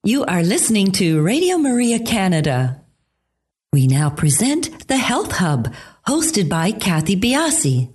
You are listening to Radio Maria Canada. We now present the Health Hub, hosted by Kathy Biasi.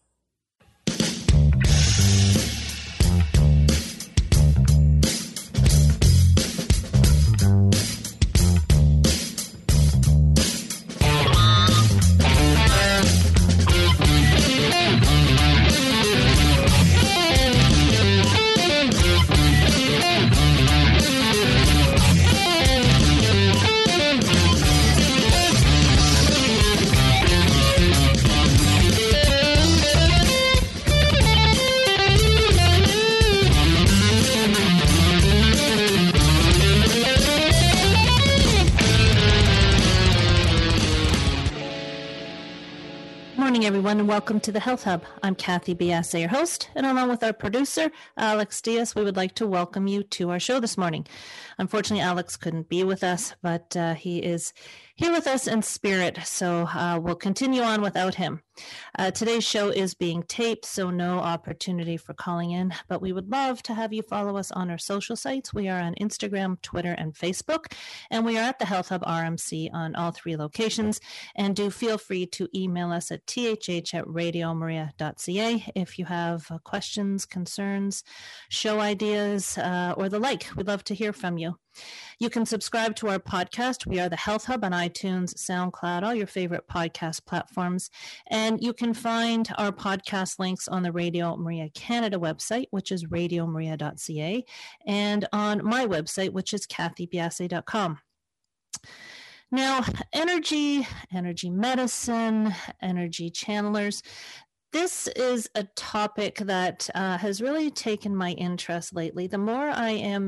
Everyone, and welcome to the Health Hub. I'm Kathy Biasi, your host, and along with our producer, Alex Diaz, we would like to welcome you to our show this morning. Unfortunately, Alex couldn't be with us, but he is here with us in spirit, so we'll continue on without him. Today's show is being taped, so no opportunity for calling in, but we would love to have you follow us on our social sites. We are on Instagram, Twitter, and Facebook, and we are at the Health Hub RMC on all three locations. And do feel free to email us at thh@radiomaria.ca if you have questions, concerns, show ideas, or the like. We'd love to hear from you. You can subscribe to our podcast. We are the Health Hub on iTunes, SoundCloud, all your favorite podcast platforms. And you can find our podcast links on the Radio Maria Canada website, which is radiomaria.ca, and on my website, which is kathybiasi.com. Now, energy medicine, energy channelers. This is a topic that has really taken my interest lately. The more I am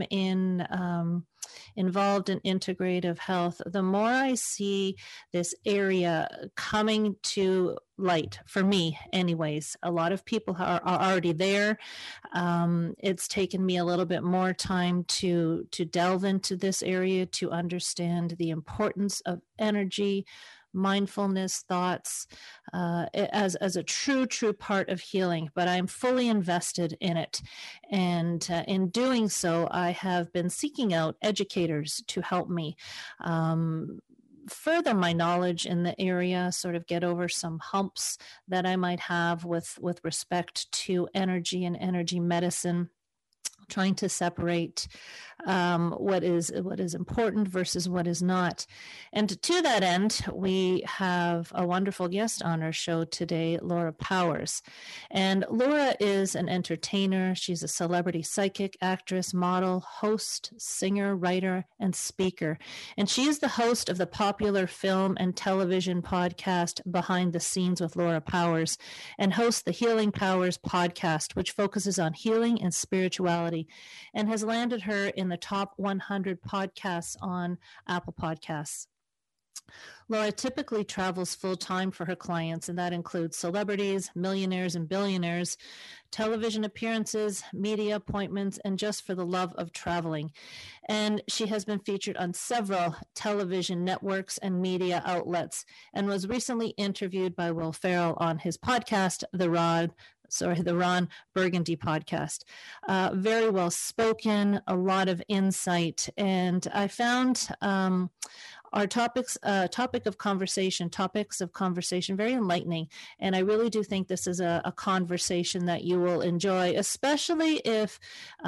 involved in integrative health, the more I see this area coming to light, for me anyways. A lot of people are already there. It's taken me a little bit more time to delve into this area, to understand the importance of energy, mindfulness, thoughts, as a true part of healing, but I'm fully invested in it. And in doing so, I have been seeking out educators to help me further my knowledge in the area, sort of get over some humps that I might have with respect to energy and energy medicine, trying to separate what is important versus what is not. And to that end, we have a wonderful guest on our show today, Laura Powers. And Laura is an entertainer. She's a celebrity psychic, actress, model, host, singer, writer, and speaker. And she is the host of the popular film and television podcast Behind the Scenes with Laura Powers, and hosts the Healing Powers podcast, which focuses on healing and spirituality, and has landed her in the top 100 podcasts on Apple Podcasts. Laura typically travels full-time for her clients, and that includes celebrities, millionaires, and billionaires, television appearances, media appointments, and just for the love of traveling. And she has been featured on several television networks and media outlets, and was recently interviewed by Will Ferrell on his podcast, the Ron Burgundy podcast. Very well spoken, a lot of insight, and I found our topics of conversation very enlightening, and I really do think this is a conversation that you will enjoy, especially if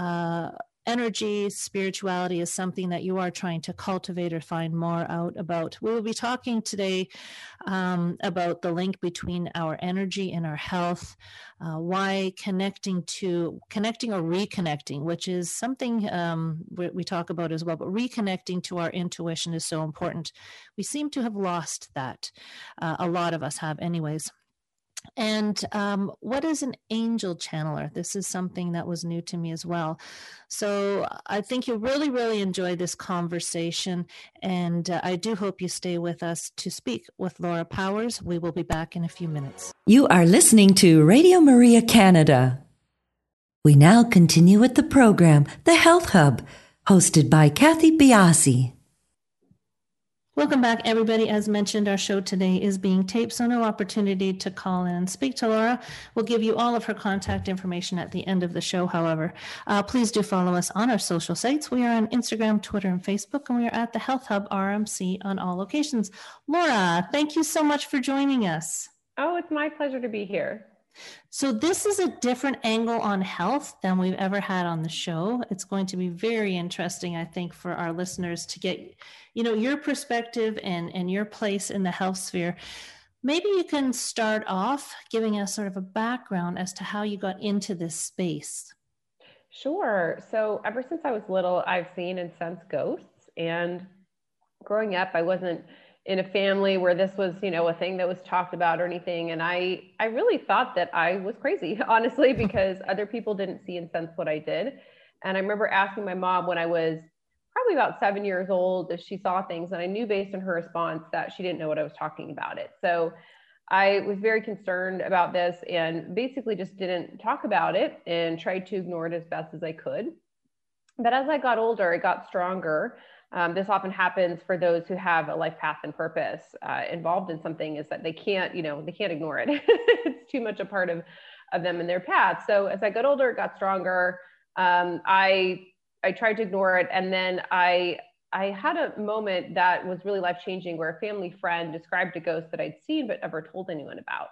energy, spirituality is something that you are trying to cultivate or find more out about. We will be talking today about the link between our energy and our health, why connecting or reconnecting, which is something we talk about as well, but reconnecting to our intuition is so important. We seem to have lost that. A lot of us have anyways. And what is an angel channeler? This is something that was new to me as well. So I think you'll really, really enjoy this conversation. And I do hope you stay with us to speak with Laura Powers. We will be back in a few minutes. You are listening to Radio Maria Canada. We now continue with the program, The Health Hub, hosted by Kathy Biasi. Welcome back, everybody. As mentioned, our show today is being taped, so no opportunity to call in and speak to Laura. We'll give you all of her contact information at the end of the show, however. Please do follow us on our social sites. We are on Instagram, Twitter, and Facebook, and we are at the Health Hub RMC on all locations. Laura, thank you so much for joining us. Oh, it's my pleasure to be here. So this is a different angle on health than we've ever had on the show. It's going to be very interesting, I think, for our listeners to get, your perspective and your place in the health sphere. Maybe you can start off giving us sort of a background as to how you got into this space. Sure. So ever since I was little, I've seen and sensed ghosts. And growing up, I wasn't in a family where this was, a thing that was talked about or anything. And I really thought that I was crazy, honestly, because other people didn't see and sense what I did. And I remember asking my mom when I was probably about 7 years old if she saw things. And I knew based on her response that she didn't know what I was talking about it. So I was very concerned about this and basically just didn't talk about it and tried to ignore it as best as I could. But as I got older, it got stronger. This often happens for those who have a life path and purpose involved in something, is that they can't ignore it. It's too much a part of them and their path. So as I got older, it got stronger. I tried to ignore it. And then I had a moment that was really life-changing where a family friend described a ghost that I'd seen but never told anyone about.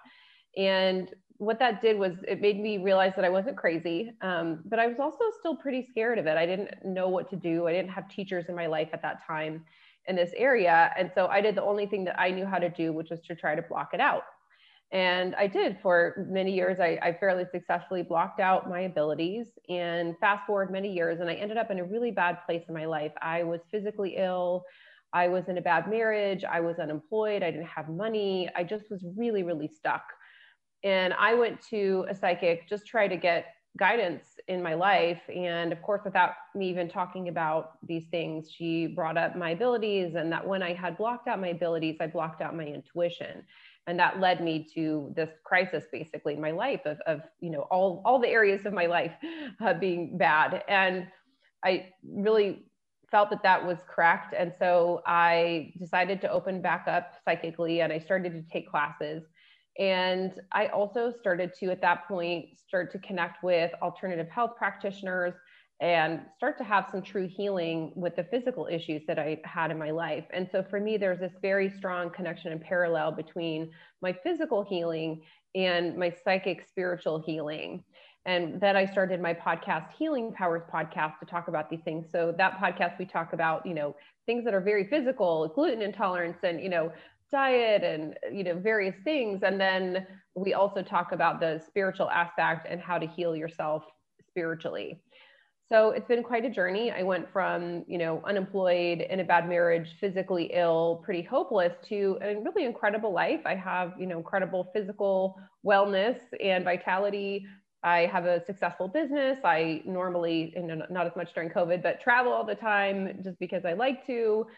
And what that did was it made me realize that I wasn't crazy, but I was also still pretty scared of it. I didn't know what to do. I didn't have teachers in my life at that time in this area. And so I did the only thing that I knew how to do, which was to try to block it out. And I did for many years. I fairly successfully blocked out my abilities, and fast forward many years, and I ended up in a really bad place in my life. I was physically ill. I was in a bad marriage. I was unemployed. I didn't have money. I just was really, really stuck. And I went to a psychic, just try to get guidance in my life. And of course, without me even talking about these things, she brought up my abilities, and that when I had blocked out my abilities, I blocked out my intuition. And that led me to this crisis, basically, in my life of all the areas of my life being bad. And I really felt that was correct. And so I decided to open back up psychically, and I started to take classes. And I also started to, at that point, start to connect with alternative health practitioners and start to have some true healing with the physical issues that I had in my life. And so for me, there's this very strong connection and parallel between my physical healing and my psychic spiritual healing. And then I started my podcast, Healing Powers Podcast, to talk about these things. So that podcast, we talk about, things that are very physical, gluten intolerance and, diet and, various things. And then we also talk about the spiritual aspect and how to heal yourself spiritually. So it's been quite a journey. I went from, unemployed, in a bad marriage, physically ill, pretty hopeless, to a really incredible life. I have, incredible physical wellness and vitality. I have a successful business. I normally, not as much during COVID, but travel all the time just because I like to,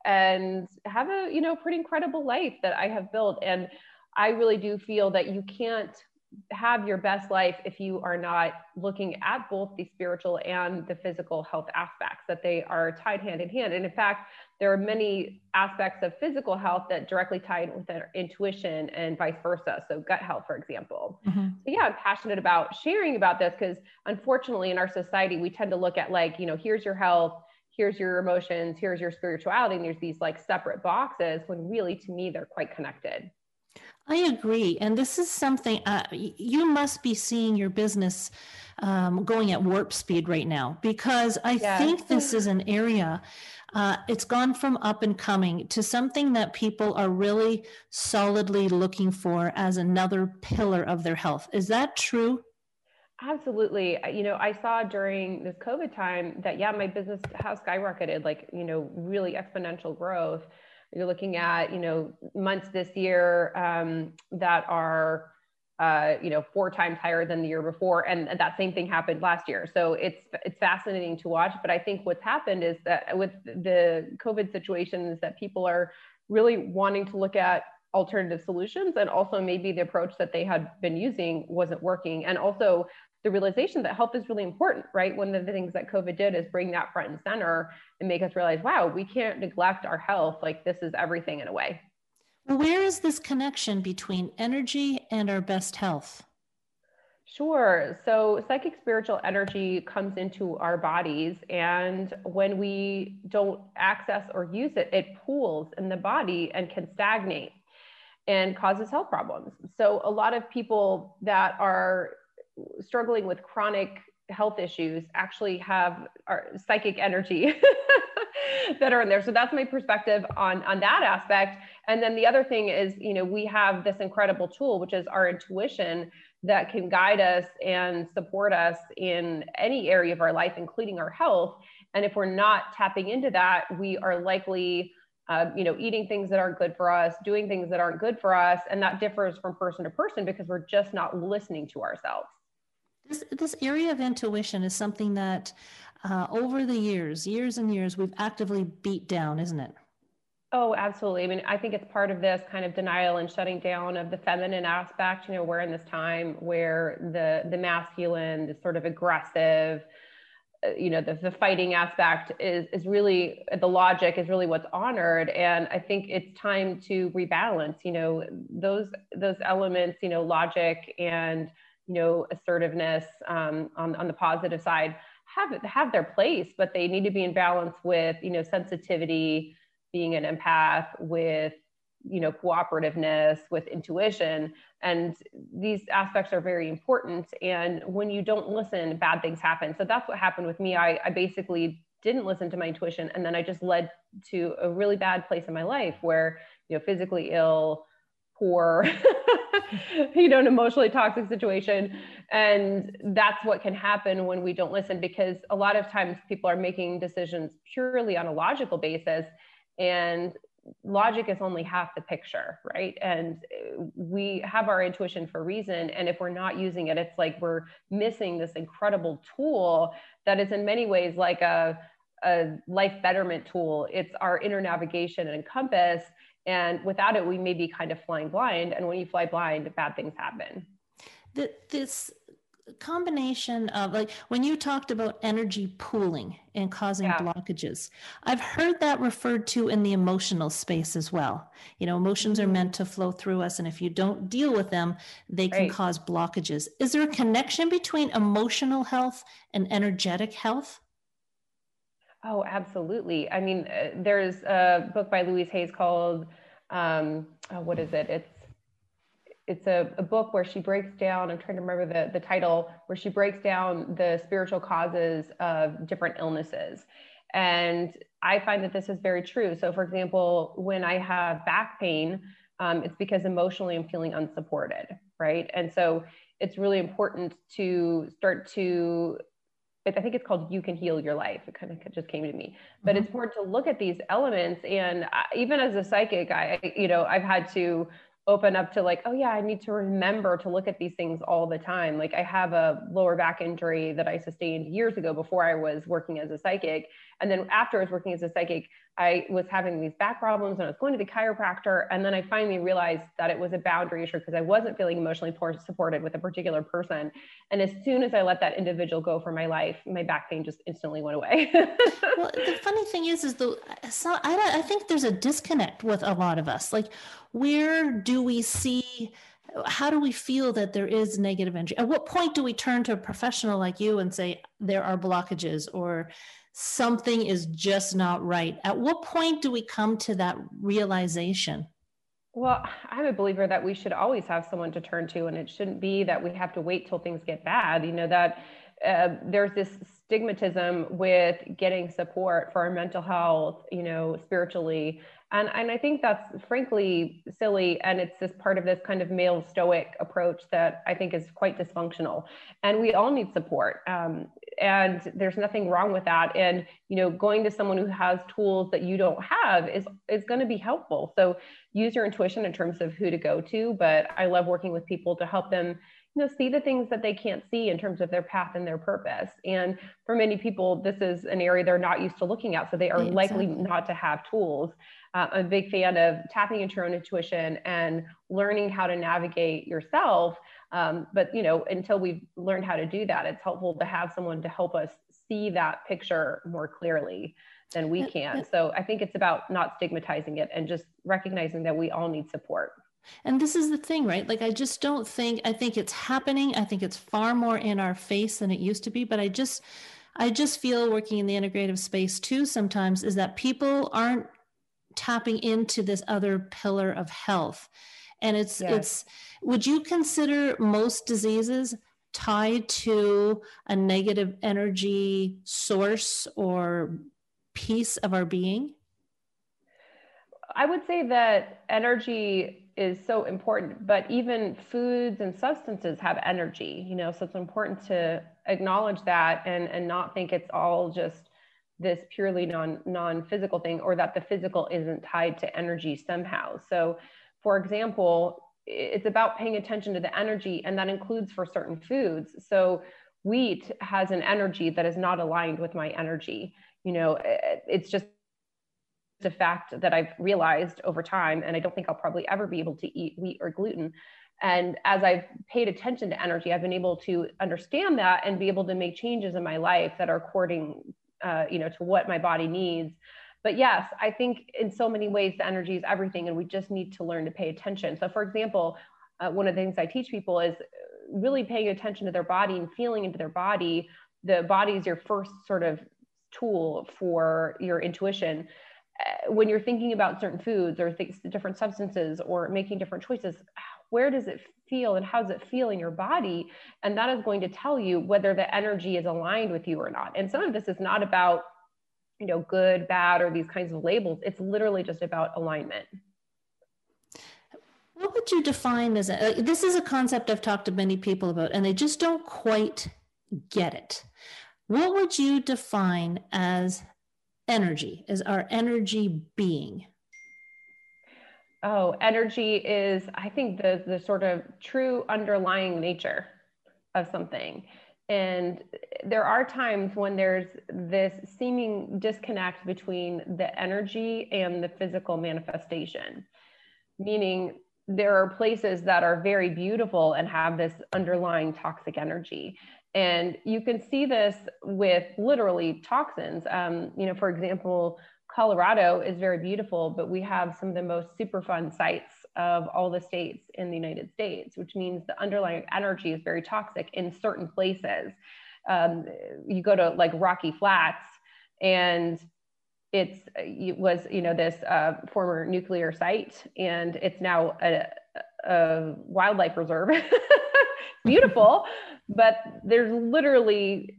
and have a, pretty incredible life that I have built. And I really do feel that you can't have your best life if you are not looking at both the spiritual and the physical health aspects, that they are tied hand in hand. And in fact, there are many aspects of physical health that directly tie in with our intuition and vice versa. So gut health, for example. Mm-hmm. So yeah, I'm passionate about sharing about this because unfortunately in our society, we tend to look at here's your health, here's your emotions, here's your spirituality. And there's these separate boxes when really, to me, they're quite connected. I agree. And this is something you must be seeing your business going at warp speed right now, because I think this is an area, it's gone from up and coming to something that people are really solidly looking for as another pillar of their health. Is that true? Absolutely. I saw during this COVID time that, my business has skyrocketed, really exponential growth. You're looking at, months this year that are, 4 times higher than the year before. And that same thing happened last year. So it's fascinating to watch. But I think what's happened is that with the COVID situation is that people are really wanting to look at alternative solutions, and also maybe the approach that they had been using wasn't working. And also the realization that health is really important, right? One of the things that COVID did is bring that front and center and make us realize, wow, we can't neglect our health. Like this is everything in a way. Where is this connection between energy and our best health? Sure. So psychic spiritual energy comes into our bodies, and when we don't access or use it, it pools in the body and can stagnate and causes health problems. So a lot of people that are struggling with chronic health issues actually have our psychic energy that are in there. So that's my perspective on that aspect. And then the other thing is, you know, we have this incredible tool, which is our intuition, that can guide us and support us in any area of our life, including our health. And if we're not tapping into that, we are likely eating things that aren't good for us, doing things that aren't good for us. And that differs from person to person because we're just not listening to ourselves. This area of intuition is something that over the years and years, we've actively beat down, isn't it? Oh, absolutely. I mean, I think it's part of this kind of denial and shutting down of the feminine aspect. You know, we're in this time where the masculine, the sort of aggressive, the fighting aspect is really, the logic is really what's honored. And I think it's time to rebalance, those elements, logic and, assertiveness on the positive side have their place, but they need to be in balance with, sensitivity, being an empath, with, cooperativeness, with intuition. And these aspects are very important. And when you don't listen, bad things happen. So that's what happened with me. I basically didn't listen to my intuition. And then I just led to a really bad place in my life where, physically ill, poor, an emotionally toxic situation. And that's what can happen when we don't listen, because a lot of times people are making decisions purely on a logical basis, and logic is only half the picture, right? And we have our intuition for a reason. And if we're not using it, it's like we're missing this incredible tool that is in many ways like a life betterment tool. It's our inner navigation and compass. And without it, we may be kind of flying blind. And when you fly blind, bad things happen. This combination of, like, when you talked about energy pooling and causing blockages, I've heard that referred to in the emotional space as well. Emotions are meant to flow through us, and if you don't deal with them, they can cause blockages. Is there a connection between emotional health and energetic health? Oh, absolutely. I mean, there's a book by Louise Hayes called, what is it? It's a book where she breaks down, I'm trying to remember the title, where she breaks down the spiritual causes of different illnesses. And I find that this is very true. So for example, when I have back pain, it's because emotionally I'm feeling unsupported, right? And so it's really important to start to, I think it's called You Can Heal Your Life. It kind of just came to me, but it's important to look at these elements. And even as a psychic, I've had to open up to like, oh yeah, I need to remember to look at these things all the time. Like I have a lower back injury that I sustained years ago before I was working as a psychic. And then after I was working as a psychic, I was having these back problems and I was going to the chiropractor. And then I finally realized that it was a boundary issue because I wasn't feeling emotionally supported with a particular person. And as soon as I let that individual go from my life, my back pain just instantly went away. Well, the funny thing is I think there's a disconnect with a lot of us. Like, where do we see, how do we feel that there is negative energy? At what point do we turn to a professional like you and say, there are blockages or something is just not right? At what point do we come to that realization? Well, I'm a believer that we should always have someone to turn to, and it shouldn't be that we have to wait till things get bad. That there's this stigmatism with getting support for our mental health, spiritually. And I think that's frankly silly. And it's this part of this kind of male stoic approach that I think is quite dysfunctional. And we all need support. And there's nothing wrong with that. And, going to someone who has tools that you don't have is going to be helpful. So use your intuition in terms of who to go to. But I love working with people to help them see the things that they can't see in terms of their path and their purpose. And for many people, this is an area they're not used to looking at. So they are likely not to have tools. I'm a big fan of tapping into your own intuition and learning how to navigate yourself But, until we've learned how to do that, it's helpful to have someone to help us see that picture more clearly than we can. So I think it's about not stigmatizing it and just recognizing that we all need support. And this is the thing, right? Like, I think it's happening. I think it's far more in our face than it used to be. But I just feel, working in the integrative space too sometimes, is that people aren't tapping into this other pillar of health. And it's, would you consider most diseases tied to a negative energy source or piece of our being? I would say that energy is so important, but even foods and substances have energy, so it's important to acknowledge that and not think it's all just this purely non-physical thing, or that the physical isn't tied to energy somehow. So for example, it's about paying attention to the energy, and that includes for certain foods. So wheat has an energy that is not aligned with my energy. It's just a fact that I've realized over time, and I don't think I'll probably ever be able to eat wheat or gluten. And as I've paid attention to energy, I've been able to understand that and be able to make changes in my life that are according, to what my body needs. But yes, I think in so many ways, the energy is everything, and we just need to learn to pay attention. So for example, one of the things I teach people is really paying attention to their body and feeling into their body. The body is your first sort of tool for your intuition. When you're thinking about certain foods or different substances or making different choices, where does it feel and how does it feel in your body? And that is going to tell you whether the energy is aligned with you or not. And some of this is not about, good, bad, or these kinds of labels. It's literally just about alignment. What would you define as this is a concept I've talked to many people about, and they just don't quite get it. What would you define as energy, as our energy being? Oh, energy is, I think, the sort of true underlying nature of something. And there are times when there's this seeming disconnect between the energy and the physical manifestation, meaning there are places that are very beautiful and have this underlying toxic energy. And you can see this with literally toxins. For example, Colorado is very beautiful, but we have some of the most Superfund sites of all the states in the United States, which means the underlying energy is very toxic in certain places. You go to like Rocky Flats, and it was this former nuclear site, and it's now a wildlife reserve. Beautiful, but there's literally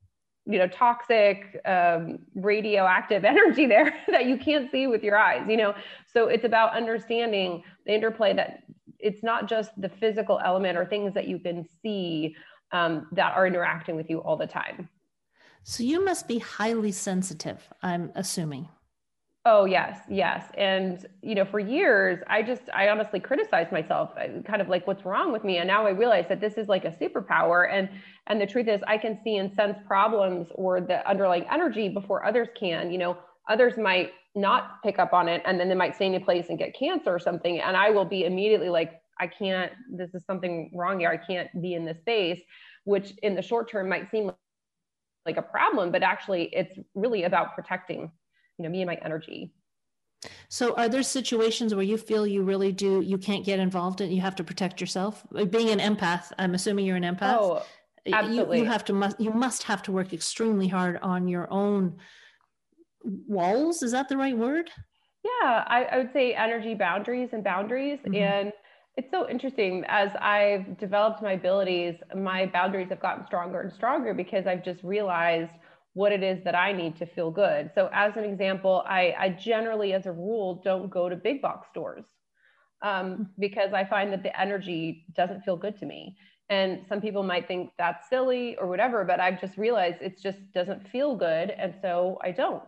toxic radioactive energy there that you can't see with your eyes. So it's about understanding the interplay, that it's not just the physical element or things that you can see that are interacting with you all the time. So you must be highly sensitive, I'm assuming. Oh, yes. And, for years, I honestly criticized myself, kind of like, what's wrong with me? And now I realize that this is like a superpower. And the truth is, I can see and sense problems or the underlying energy before others can. Others might not pick up on it, and then they might stay in a place and get cancer or something. And I will be immediately like, this is something wrong here. I can't be in this space, which in the short term might seem like a problem, but actually it's really about protecting me and my energy. So are there situations where you feel you can't get involved and you have to protect yourself? Being an empath, I'm assuming you're an empath. Oh, absolutely. You must have to work extremely hard on your own walls. Is that the right word? Yeah, I would say energy boundaries. Mm-hmm. And it's so interesting. As I've developed my abilities, my boundaries have gotten stronger and stronger because I've just realized what it is that I need to feel good. So as an example, I generally, as a rule, don't go to big box stores because I find that the energy doesn't feel good to me. And some people might think that's silly or whatever, but I've just realized it just doesn't feel good. And so I don't,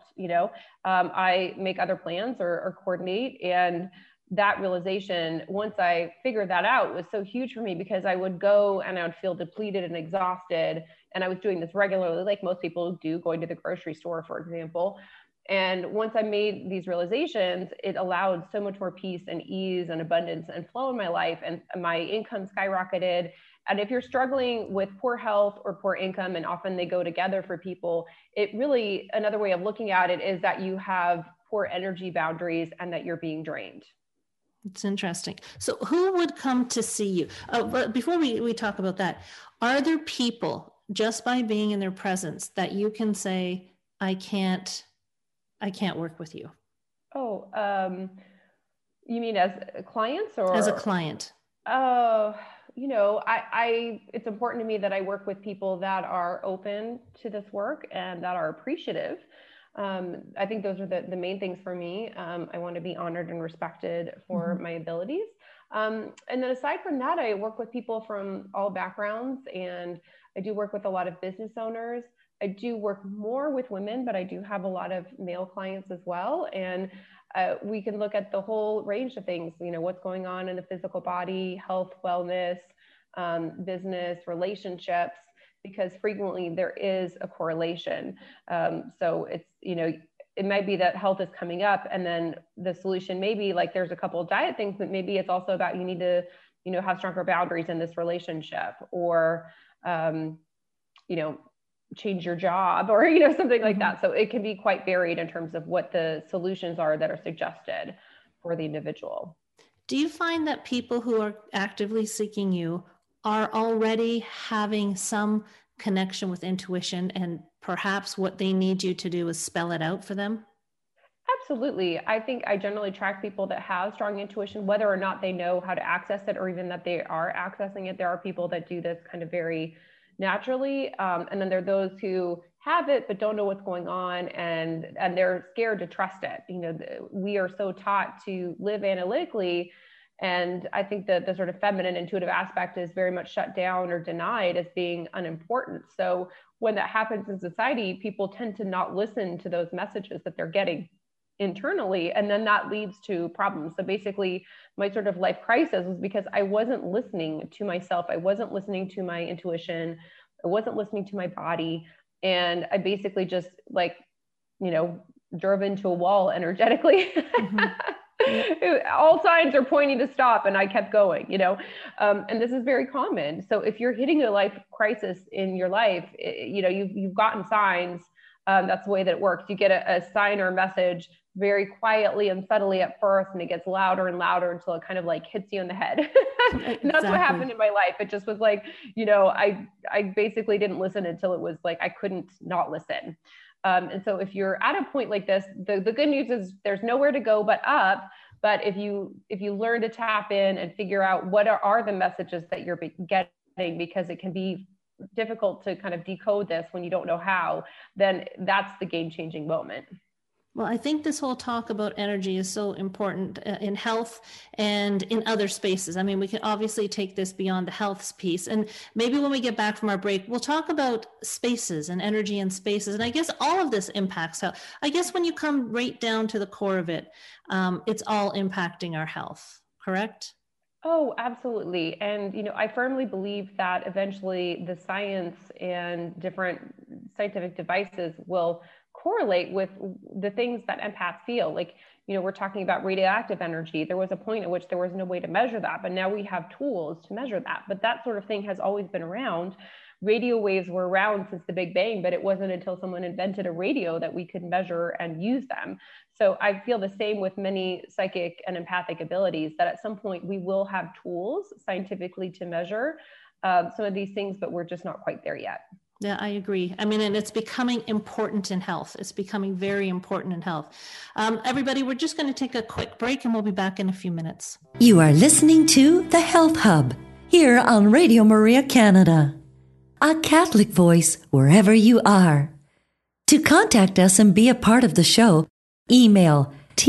I make other plans or coordinate. And that realization, once I figured that out, was so huge for me, because I would go and I would feel depleted and exhausted. And I was doing this regularly, like most people do, going to the grocery store, for example. And once I made these realizations, it allowed so much more peace and ease and abundance and flow in my life. And my income skyrocketed. And if you're struggling with poor health or poor income, and often they go together for people, it really, another way of looking at it is that you have poor energy boundaries and that you're being drained. It's interesting. So who would come to see you? But before we talk about that, are there people just by being in their presence that you can say, I can't work with you? Oh, you mean as clients or? As a client. You know, it's important to me that I work with people that are open to this work and that are appreciative. I think those are the main things for me. I want to be honored and respected for my abilities. And then aside from that, I work with people from all backgrounds, and I do work with a lot of business owners. I do work more with women, but I do have a lot of male clients as well. And we can look at the whole range of things, you know, what's going on in the physical body, health, wellness, business, relationships, because frequently there is a correlation. So it's, you know, it might be that health is coming up, and then the solution may be like, there's a couple of diet things, but maybe it's also about, you need to, you know, have stronger boundaries in this relationship, or, you know, change your job, or, you know, something like that. So it can be quite varied in terms of what the solutions are that are suggested for the individual. Do you find that people who are actively seeking you are already having some connection with intuition, and perhaps what they need you to do is spell it out for them? Absolutely. I think I generally track people that have strong intuition, whether or not they know how to access it, or even that they are accessing it. There are people that do this kind of very naturally. And then there are those who have it, but don't know what's going on, and they're scared to trust it. You know, we are so taught to live analytically. And I think that the sort of feminine intuitive aspect is very much shut down or denied as being unimportant. So when that happens in society, people tend to not listen to those messages that they're getting internally, and then that leads to problems. So basically my sort of life crisis was because I wasn't listening to myself. I wasn't listening to my intuition. I wasn't listening to my body. And I basically just, like, you know, drove into a wall energetically. All signs are pointing to stop, and I kept going, you know, and this is very common. So if you're hitting a life crisis in your life, you know, you've gotten signs. That's the way that it works. You get a sign or a message very quietly and subtly at first, and it gets louder and louder until it kind of like hits you in the head. And that's what happened in my life. It just was like, you know, I basically didn't listen until it was like I couldn't not listen. And so if you're at a point like this, the good news is there's nowhere to go but up. But if you learn to tap in and figure out what are the messages that you're getting, because it can be difficult to kind of decode this when you don't know how, then that's the game-changing moment. Well, I think this whole talk about energy is so important in health and in other spaces. I mean, we can obviously take this beyond the health piece. And maybe when we get back from our break, we'll talk about spaces and energy and spaces. And I guess all of this impacts health. I guess when you come right down to the core of it, it's all impacting our health, correct? Oh, absolutely. And, you know, I firmly believe that eventually the science and different scientific devices will correlate with the things that empaths feel. Like, you know, we're talking about radioactive energy. There was a point at which there was no way to measure that, but now we have tools to measure that. But that sort of thing has always been around. Radio waves were around since the Big Bang, but it wasn't until someone invented a radio that we could measure and use them. So I feel the same with many psychic and empathic abilities, that at some point we will have tools scientifically to measure some of these things, but we're just not quite there yet. Yeah, I agree. I mean, and it's becoming important in health. It's becoming very important in health. Everybody, we're just going to take a quick break, and we'll be back in a few minutes. You are listening to The Health Hub here on Radio Maria Canada, a Catholic voice wherever you are. To contact us and be a part of the show, email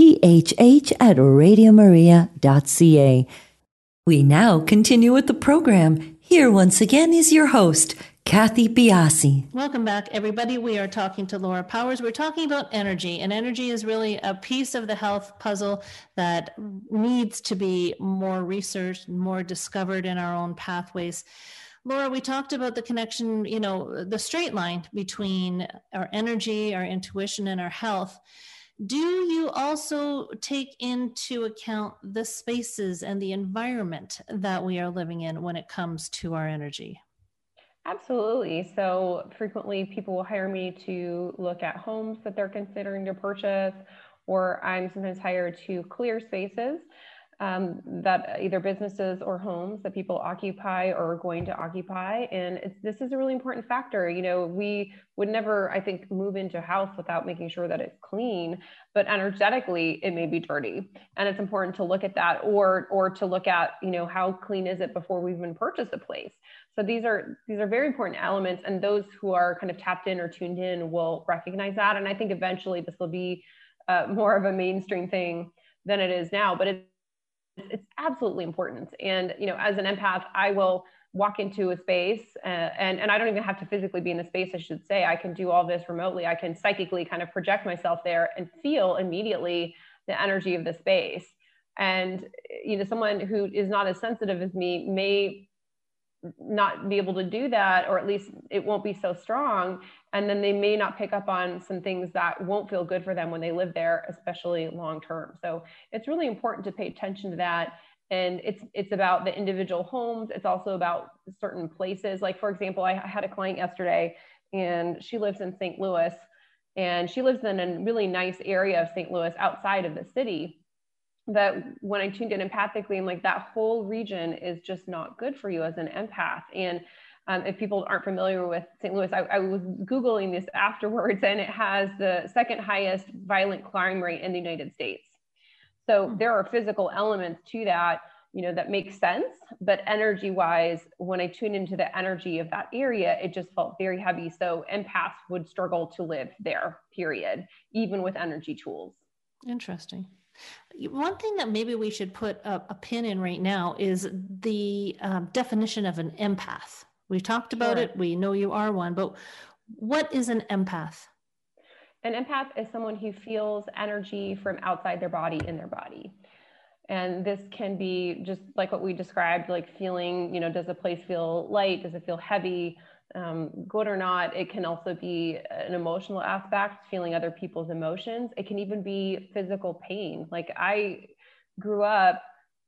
thh@radiomaria.ca. We now continue with the program. Here once again is your host, Kathy Biasi. Welcome back, everybody. We are talking to Laura Powers. We're talking about energy, and energy is really a piece of the health puzzle that needs to be more researched, more discovered in our own pathways. Laura, we talked about the connection, you know, the straight line between our energy, our intuition, and our health. Do you also take into account the spaces and the environment that we are living in when it comes to our energy? Absolutely. So frequently people will hire me to look at homes that they're considering to purchase, or I'm sometimes hired to clear spaces that either businesses or homes that people occupy or are going to occupy. And this is a really important factor. You know, we would never, I think, move into a house without making sure that it's clean, but energetically it may be dirty. And it's important to look at that, or to look at, you know, how clean is it before we even purchase a place. So these are very important elements, and those who are kind of tapped in or tuned in will recognize that. And I think eventually this will be more of a mainstream thing than it is now, but it's absolutely important. And, you know, as an empath, I will walk into a space and I don't even have to physically be in the space, I should say. I can do all this remotely. I can psychically kind of project myself there and feel immediately the energy of the space. And, you know, someone who is not as sensitive as me may not be able to do that, or at least it won't be so strong. And then they may not pick up on some things that won't feel good for them when they live there, especially long term. So it's really important to pay attention to that. And it's about the individual homes. It's also about certain places. Like, for example, I had a client yesterday and she lives in St. Louis, and she lives in a really nice area of St. Louis outside of the city. That when I tuned in empathically, I'm like, that whole region is just not good for you as an empath. And if people aren't familiar with St. Louis, I was Googling this afterwards, and it has the second highest violent crime rate in the United States. So there are physical elements to that, you know, that makes sense. But energy wise, when I tuned into the energy of that area, it just felt very heavy. So empaths would struggle to live there, period, even with energy tools. Interesting. One thing that maybe we should put a pin in right now is the definition of an empath. We've talked about it. We know you are one, but what is an empath? An empath is someone who feels energy from outside their body in their body. And this can be just like what we described, like feeling, you know, does a place feel light? Does it feel heavy? Good or not. It can also be an emotional aspect, feeling other people's emotions. It can even be physical pain. Like, I grew up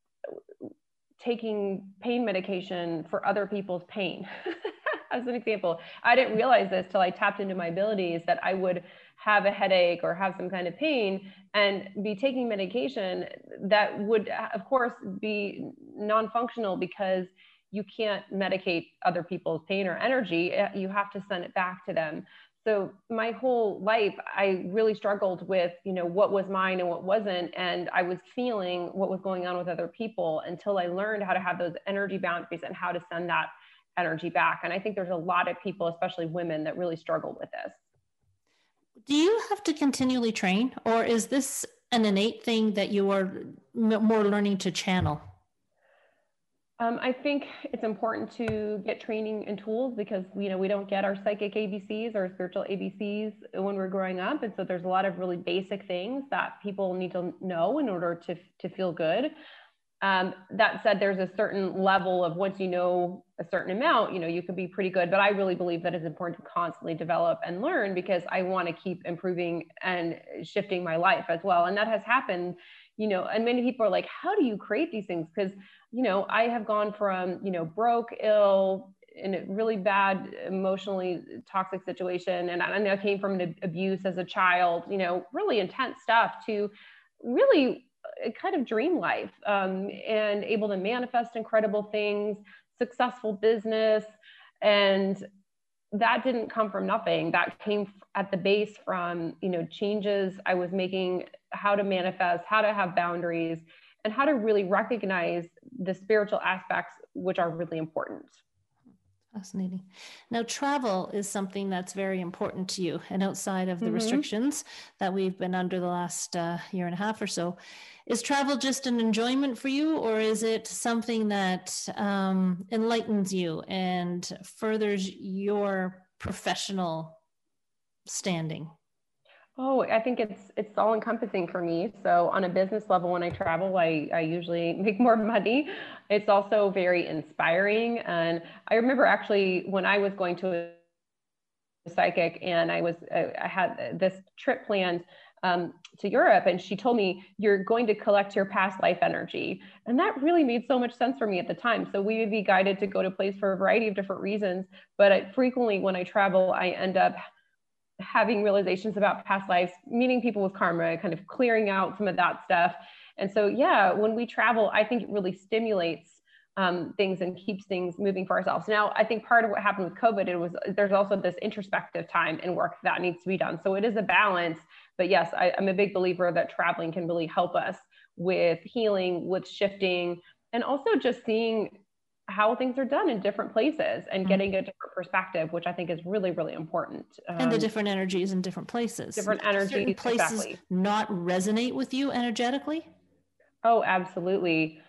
taking pain medication for other people's pain. As an example, I didn't realize this till I tapped into my abilities, that I would have a headache or have some kind of pain and be taking medication that would, of course, be non-functional, because you can't medicate other people's pain or energy. You have to send it back to them. So my whole life, I really struggled with, you know, what was mine and what wasn't. And I was feeling what was going on with other people until I learned how to have those energy boundaries and how to send that energy back. And I think there's a lot of people, especially women, that really struggle with this. Do you have to continually train, or is this an innate thing that you are more learning to channel? I think it's important to get training and tools, because, you know, we don't get our psychic ABCs or spiritual ABCs when we're growing up. And so there's a lot of really basic things that people need to know in order to feel good. That said, there's a certain level of, once you know a certain amount, you know, you could be pretty good. But I really believe that it's important to constantly develop and learn, because I want to keep improving and shifting my life as well. And that has happened, you know, and many people are like, how do you create these things? Because, you know, I have gone from, you know, broke, ill, in a really bad, emotionally toxic situation. And I came from an abuse as a child, you know, really intense stuff, to really a kind of dream life, and able to manifest incredible things, successful business. And that didn't come from nothing. That came at the base from, you know, changes I was making, how to manifest, how to have boundaries, and how to really recognize the spiritual aspects, which are really important. Fascinating. Now, travel is something that's very important to you, and outside of the restrictions that we've been under the last year and a half or so, is travel just an enjoyment for you, or is it something that enlightens you and furthers your professional standing? Oh, I think it's all encompassing for me. So on a business level, when I travel, I usually make more money. It's also very inspiring. And I remember actually when I was going to a psychic, and I had this trip planned to Europe, and she told me, you're going to collect your past life energy. And that really made so much sense for me at the time. So we would be guided to go to a place for a variety of different reasons. But frequently when I travel, I end up having realizations about past lives, meeting people with karma, kind of clearing out some of that stuff. And so, yeah, when we travel, I think it really stimulates things and keeps things moving for ourselves. Now, I think part of what happened with COVID, there's also this introspective time and work that needs to be done. So it is a balance. But yes, I'm a big believer that traveling can really help us with healing, with shifting, and also just seeing how things are done in different places and getting a different perspective, which I think is really, really important. And the different energies in different places. Different energies. Certain places exactly. Not resonate with you energetically? Oh, absolutely.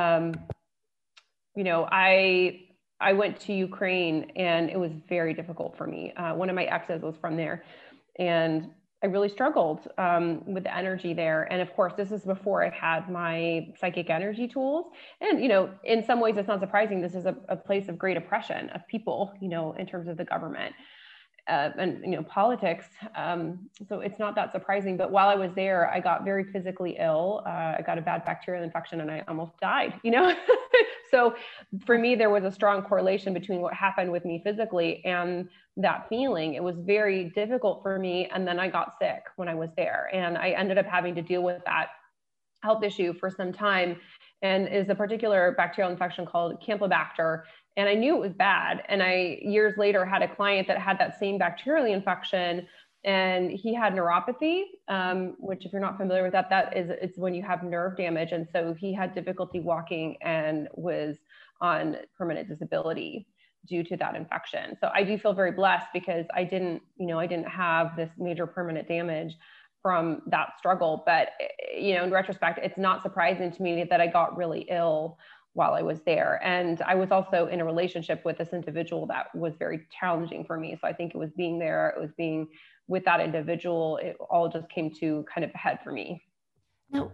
I went to Ukraine and it was very difficult for me. One of my exes was from there, and I really struggled with the energy there. And of course, this is before I had my psychic energy tools. And, in some ways, it's not surprising. This is a place of great oppression of people, in terms of the government and, politics. So it's not that surprising. But while I was there, I got very physically ill. I got a bad bacterial infection and I almost died, So for me, there was a strong correlation between what happened with me physically and that feeling. It was very difficult for me. And then I got sick when I was there, and I ended up having to deal with that health issue for some time, and is a particular bacterial infection called Campylobacter. And I knew it was bad. And I, years later, had a client that had that same bacterial infection, and he had neuropathy, which if you're not familiar with it's when you have nerve damage. And so he had difficulty walking and was on permanent disability due to that infection. So I do feel very blessed because I didn't have this major permanent damage from that struggle. But, in retrospect, it's not surprising to me that I got really ill while I was there. And I was also in a relationship with this individual that was very challenging for me. So I think it was being there, it was being with that individual, it all just came to kind of a head for me. Now,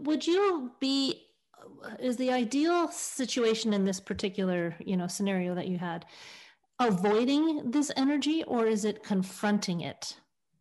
is the ideal situation in this particular, scenario that you had, avoiding this energy, or is it confronting it?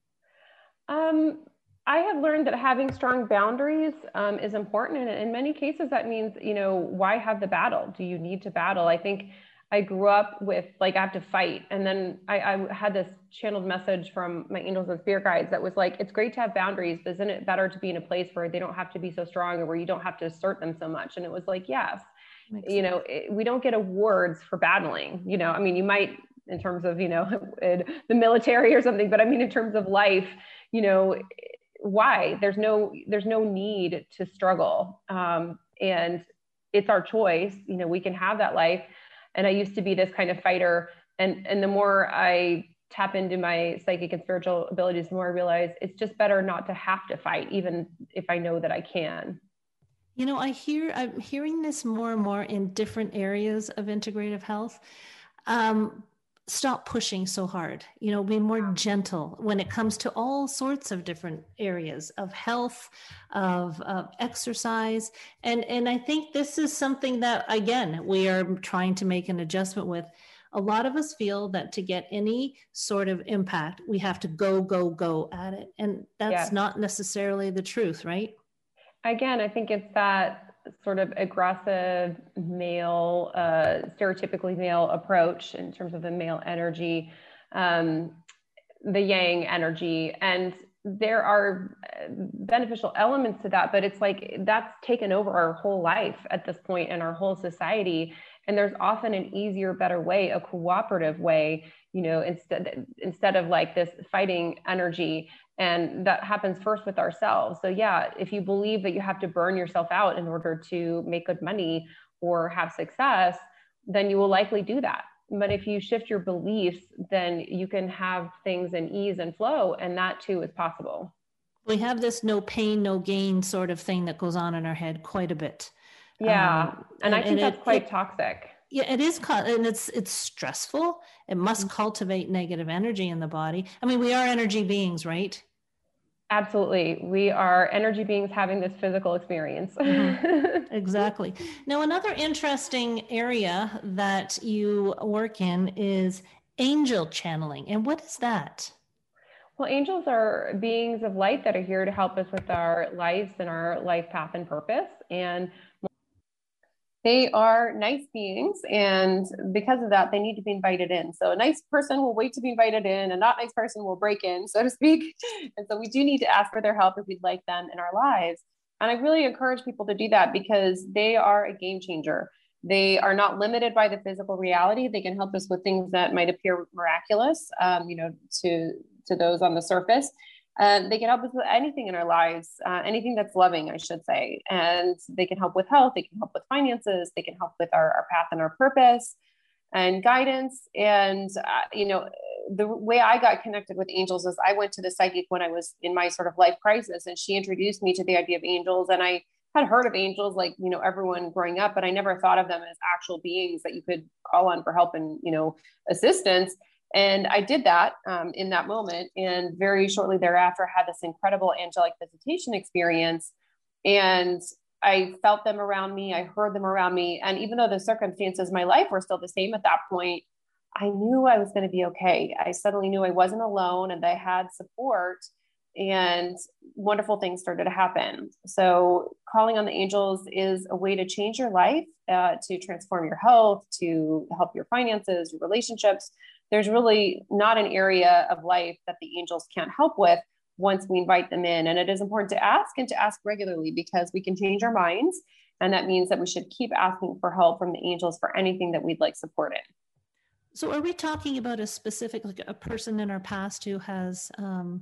I have learned that having strong boundaries is important. And in many cases, that means, why have the battle? Do you need to battle? I think I grew up with I have to fight. And then I had this channeled message from my angels and spirit guides that was like, it's great to have boundaries, but isn't it better to be in a place where they don't have to be so strong or where you don't have to assert them so much? And it was like, yes, we don't get awards for battling, you might in terms of, the military or something, but I mean, in terms of life, why? There's no need to struggle. And it's our choice, we can have that life. And I used to be this kind of fighter. And the more I tap into my psychic and spiritual abilities, the more I realize it's just better not to have to fight, even if I know that I can. I'm hearing this more and more in different areas of integrative health. Stop pushing so hard, be more gentle when it comes to all sorts of different areas of health, of exercise. And I think this is something that, again, we are trying to make an adjustment with. A lot of us feel that to get any sort of impact, we have to go at it. And that's not necessarily the truth, right? Again, I think it's that sort of aggressive male, stereotypically male approach in terms of the male energy, the yang energy. And there are beneficial elements to that, but it's like that's taken over our whole life at this point in our whole society. And there's often an easier, better way, a cooperative way, instead of like this fighting energy. And that happens first with ourselves. So yeah, if you believe that you have to burn yourself out in order to make good money or have success, then you will likely do that. But if you shift your beliefs, then you can have things in ease and flow, and that too is possible. We have this no pain, no gain sort of thing that goes on in our head quite a bit. Yeah, and I think that's quite toxic. Yeah, it is, and it's stressful. It must cultivate negative energy in the body. I mean, we are energy beings, right? Absolutely. We are energy beings having this physical experience. Mm-hmm. Exactly. Now, another interesting area that you work in is angel channeling. And what is that? Well, angels are beings of light that are here to help us with our lives and our life path and purpose. And they are nice beings. And because of that, they need to be invited in. So a nice person will wait to be invited in, a not nice person will break in, so to speak. And so we do need to ask for their help if we'd like them in our lives. And I really encourage people to do that because they are a game changer. They are not limited by the physical reality. They can help us with things that might appear miraculous, to those on the surface. They can help us with anything in our lives, anything that's loving, I should say. And they can help with health. They can help with finances. They can help with our path and our purpose and guidance. And, the way I got connected with angels is I went to the psychic when I was in my sort of life crisis, and she introduced me to the idea of angels. And I had heard of angels like, everyone growing up, but I never thought of them as actual beings that you could call on for help and, assistance. And I did that in that moment. And very shortly thereafter, I had this incredible angelic visitation experience. And I felt them around me. I heard them around me. And even though the circumstances of my life were still the same at that point, I knew I was going to be okay. I suddenly knew I wasn't alone and I had support, and wonderful things started to happen. So calling on the angels is a way to change your life, to transform your health, to help your finances, your relationships. There's really not an area of life that the angels can't help with once we invite them in. And it is important to ask, and to ask regularly, because we can change our minds. And that means that we should keep asking for help from the angels for anything that we'd like support in. So are we talking about a specific, like a person in our past who has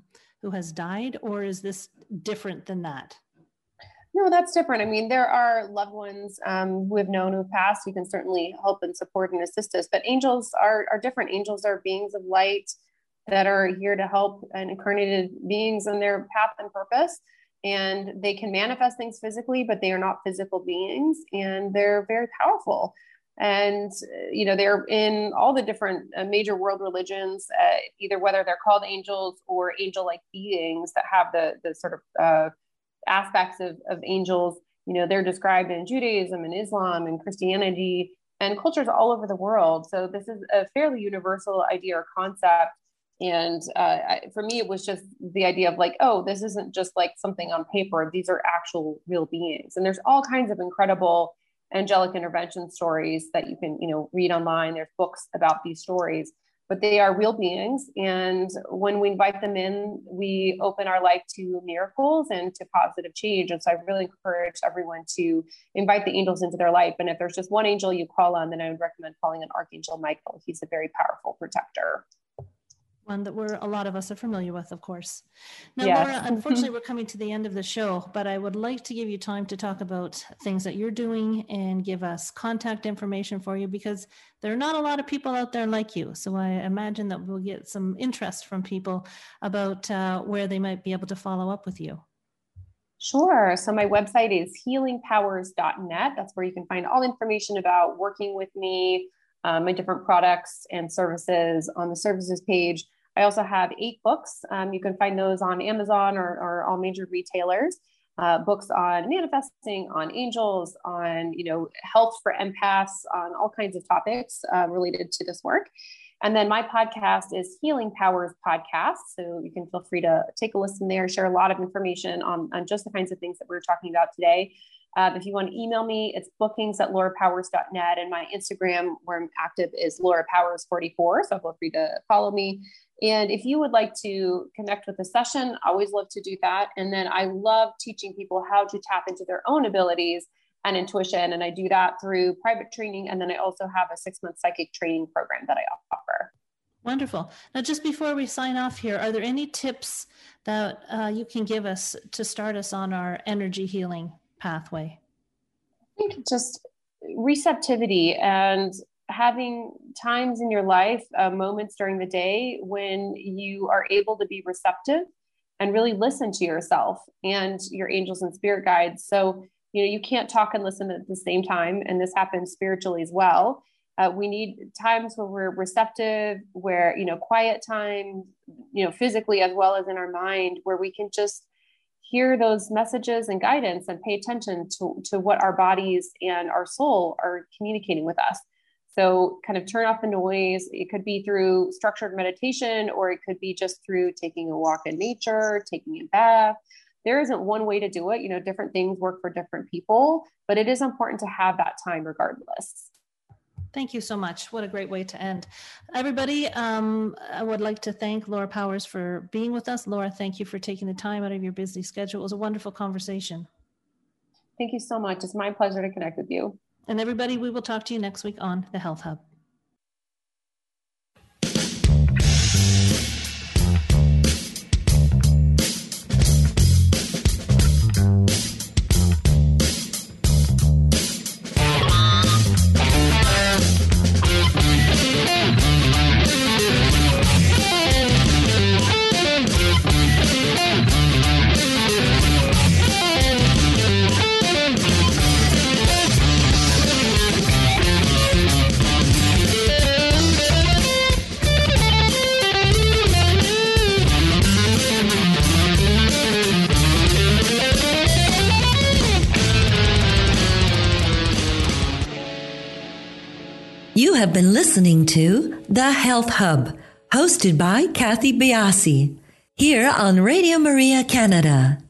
died, or is this different than that? No, that's different. I mean, there are loved ones who have known who have passed who can certainly help and support and assist us. But angels are different. Angels are beings of light that are here to help, and incarnated beings in their path and purpose. And they can manifest things physically, but they are not physical beings, and they're very powerful. And, they're in all the different major world religions, either whether they're called angels or angel-like beings that have the sort of aspects of angels. They're described in Judaism and Islam and Christianity and cultures all over the world. So this is a fairly universal idea or concept. And for me, it was just the idea of like, oh, this isn't just like something on paper. These are actual real beings. And there's all kinds of incredible angelic intervention stories that you can, read online. There's books about these stories, but they are real beings. And when we invite them in, we open our life to miracles and to positive change. And so I really encourage everyone to invite the angels into their life. And if there's just one angel you call on, then I would recommend calling on Archangel Michael. He's a very powerful protector. One that a lot of us are familiar with, of course. Now, yes. Laura, unfortunately, we're coming to the end of the show, but I would like to give you time to talk about things that you're doing and give us contact information for you, because there are not a lot of people out there like you. So I imagine that we'll get some interest from people about where they might be able to follow up with you. Sure. So my website is healingpowers.net. That's where you can find all information about working with me, my different products and services. On the services page, I also have 8 books. You can find those on Amazon or all major retailers. Books on manifesting, on angels, on health for empaths, on all kinds of topics related to this work. And then my podcast is Healing Powers Podcast. So you can feel free to take a listen there, share a lot of information on just the kinds of things that we're talking about today. If you want to email me, it's bookings@lauropowers.net. And my Instagram, where I'm active, is laurapowers44. So feel free to follow me. And if you would like to connect with a session, I always love to do that. And then I love teaching people how to tap into their own abilities and intuition. And I do that through private training. And then I also have a 6-month psychic training program that I offer. Wonderful. Now, just before we sign off here, are there any tips that you can give us to start us on our energy healing pathway? I think just receptivity and having times in your life, moments during the day when you are able to be receptive and really listen to yourself and your angels and spirit guides. So, you can't talk and listen at the same time. And this happens spiritually as well. We need times where we're receptive, where, quiet time, physically as well as in our mind, where we can just hear those messages and guidance and pay attention to what our bodies and our soul are communicating with us. So kind of turn off the noise. It could be through structured meditation, or it could be just through taking a walk in nature, taking a bath. There isn't one way to do it. You know, different things work for different people, but it is important to have that time regardless. Thank you so much. What a great way to end. Everybody, I would like to thank Laura Powers for being with us. Laura, thank you for taking the time out of your busy schedule. It was a wonderful conversation. Thank you so much. It's my pleasure to connect with you. And everybody, we will talk to you next week on the Health Hub. You have been listening to The Health Hub, hosted by Kathy Biasi, here on Radio Maria Canada.